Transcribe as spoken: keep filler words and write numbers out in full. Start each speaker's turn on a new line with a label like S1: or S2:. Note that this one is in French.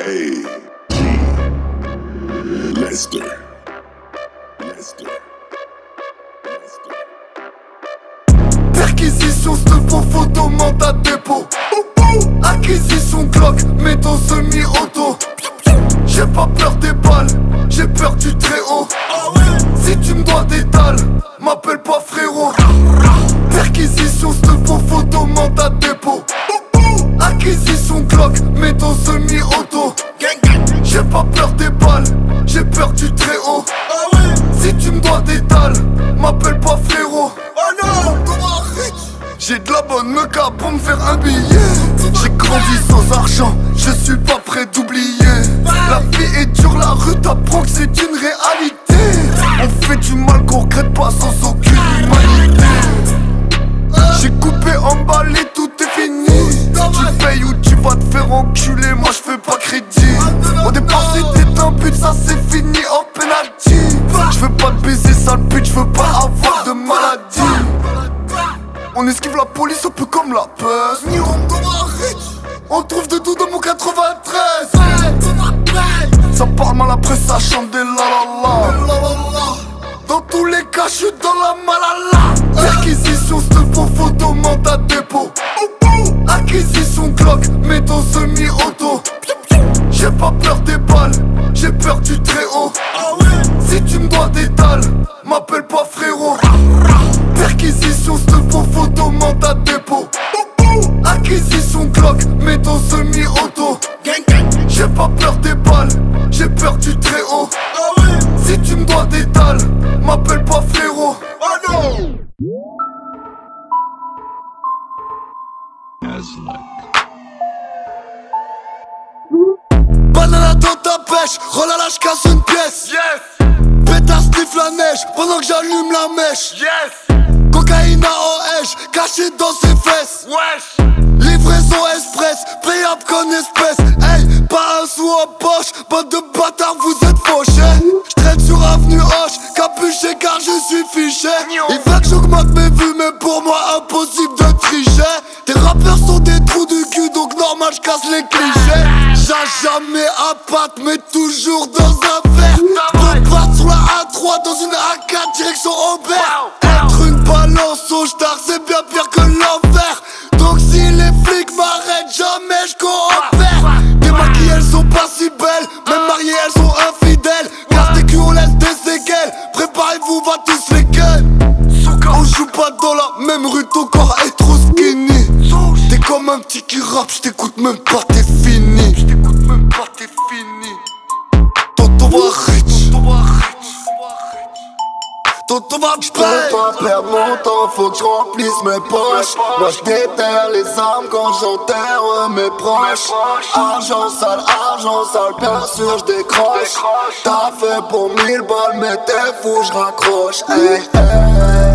S1: A G Lester. Lester. Lester.
S2: Perquisition, cette pour photo, mandat de dépôt. Acquisition Glock, méthode semi-auto. J'ai pas peur des balles, j'ai peur du très haut. Si tu me dois des dalles, m'appelle pas frérot. Perquisition, cette pour photo, mandat de dépôt. Acquisition Glock, méthode semi-auto. J'ai pas peur des balles, j'ai peur du très haut. Si tu me dois des dalles, m'appelle pas frérot. J'ai de la bonne meca pour me faire un billet. J'ai grandi sans argent, je suis pas prêt d'oublier. La vie est dure, la rue t'apprend que c'est une réalité. On fait du mal qu'on regrette pas sans aucune humanité. J'ai coupé, emballé, tout est fini. Tu payes ou tu vas te faire enculer, moi je fais pas crédit. Au départ c'était un but, ça c'est fini hors penalty. Je veux pas te baiser sale pute, je veux pas avoir de maladie. On esquive la police un peu comme la peste. On trouve de tout dans mon quatre-vingt-treize. Ça parle mal après ça chante des la la la. Dans tous les cas je suis dans la malala. Perquisition cette pour photo, mandat de dépôt. Acquisition Glock, méthode semi-auto. J'ai pas peur des balles, j'ai peur du très haut. Si tu me dois des dalles, m'appelle pas frérot. Perquisition, cette pour photo, mandat de dépôt. Acquisition Glock, méthode semi-auto. J'ai pas peur des balles, j'ai peur du très haut. Si tu me dois des dalles, m'appelle pas frérot. Banana dans ta pêche, relala j'casse une pièce. Yes. Pétard sniff la neige pendant que j'allume la mèche. Yes. Cocaïne à O H, caché dans ses fesses. Wesh. Livraison express, payable qu'en espèces. Hey, pas un sou en poche, bande de bâtards vous êtes fauchés. J'traîne sur avenue Hoche, capuché car je suis fiché. Il veut que j'augmente mes vues mais pour moi impossible de tricher. Tes rappeurs sont des trous du cul donc normal j'casse les clichés. J'ai jamais à patte mais toujours dans un verre. Je parte sur la A trois dans une A quatre direction Aubert. Être une balance au star c'est bien pire que l'envers. Donc si les flics m'arrêtent jamais je coopère. Tes maquilles elles sont pas si belles, même mariées elles sont infidèles. Car tes culs on laisse des séquelles, préparez-vous va tous les gueules. On joue pas dans la même rue, ton corps est trop skinny. T'es comme un petit qui rappe, j't'écoute même pas, t'es fini. J't'écoute même pas, t'es fini. Tonton va rich, tonton va rich. Tonton va
S3: J'peux pas perdre mon temps, faut que j'remplisse mes poches. Moi j'déterre les armes quand j'enterre mes proches. Argent sale, argent sale, bien sûr j'décroche. T'as fait pour mille balles mais t'es fou, j'raccroche. Hey, hey.